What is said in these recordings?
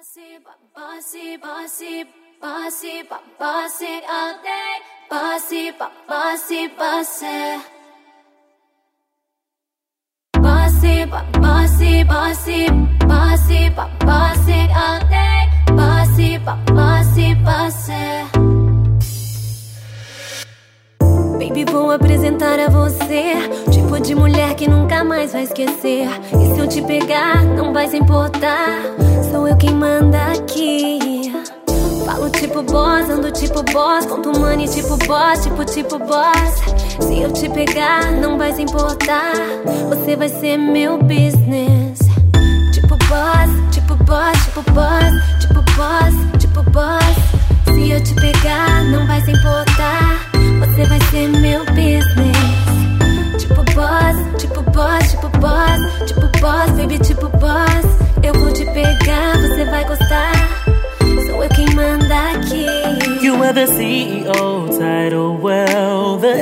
Bossy, bossy, bossy, bossy, bossy all day. Bossy, bossy, bossy. Bossy, bossy, bossy, bossy, bossy all day. Bossy, bossy, bossy. Baby, vou apresentar a você tipo de mulher que nunca mais vai esquecer. E se eu te pegar, não vai se importar. Sou eu quem manda aqui. Falo tipo boss, ando tipo boss, conto money tipo boss, tipo boss. Se eu te pegar, não vai se importar. Você vai ser meu business. Tipo boss, tipo boss, tipo boss, tipo boss, tipo boss. Se eu te pegar, não vai se importar. Você vai ser meu business. Tipo boss, tipo boss, tipo boss, tipo boss, baby, tipo boss. Eu vou te pegar, você vai gostar. Sou eu quem manda aqui. You are the CEO, title well, the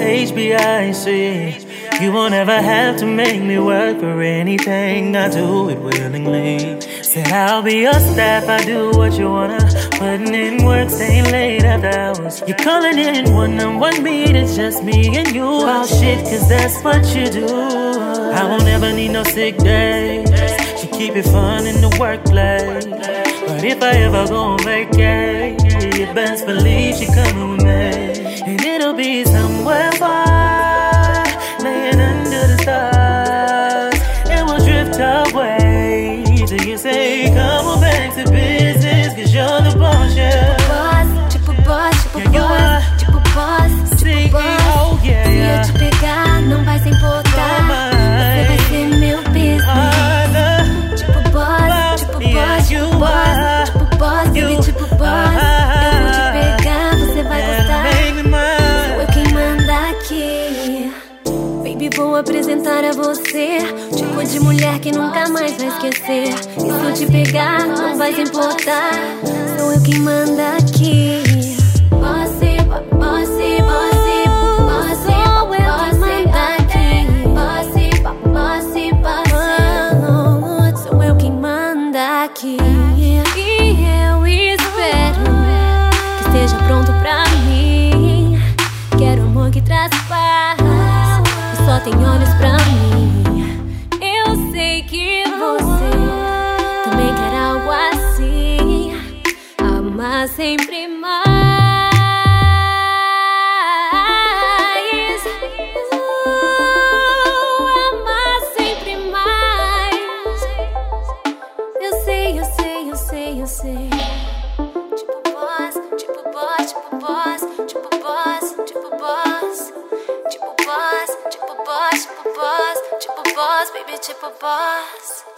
HBIC. You won't ever have to make me work for anything. I do it willingly. Said I'll be your staff, I do what you wanna. Putting in work, staying late after hours. You're calling in one-on-one meetings, just me and you. Oh shit, cause that's what you do. I won't ever need no sick days. She keep it fun in the workplace. But if I ever go on vacay, you best believe she coming with me. And it'll be somewhere far, laying under the stars. And we'll drift away till you say, come on back to business, cause you're the boss, yeah. Boss, tipo boss, tipo Yeah, you are boss, tipo boss, tipo boss. CEO, yeah, Se eu yeah. te pegar, não vai se importar. Você vai ser meu business. Tipo boss, tipo boss, tipo boss, tipo boss, baby, tipo boss. Eu vou te pegar, você vai gostar. Sou eu quem manda aqui. Baby, vou apresentar a você tipo de mulher que nunca mais vai esquecer. E se eu te pegar, não vai se importar. Sou eu quem manda aqui. Bossy, bossy, bossy, bossy, bossy aqui. Bossy, bossy, bossy. Sou eu quem manda aqui. E eu espero que esteja pronto pra mim. Quero amor que traz paz e só tem olhos pra mim. Eu sei que você também quer algo assim. Amar sempre mais. Amar sempre mais. Eu sei, eu sei, eu sei, eu sei. Tipo boss, tipo boss, tipo boss, tipo boss, tipo boss. Tipo boss, tipo boss, tipo boss, tipo boss, baby, tipo boss.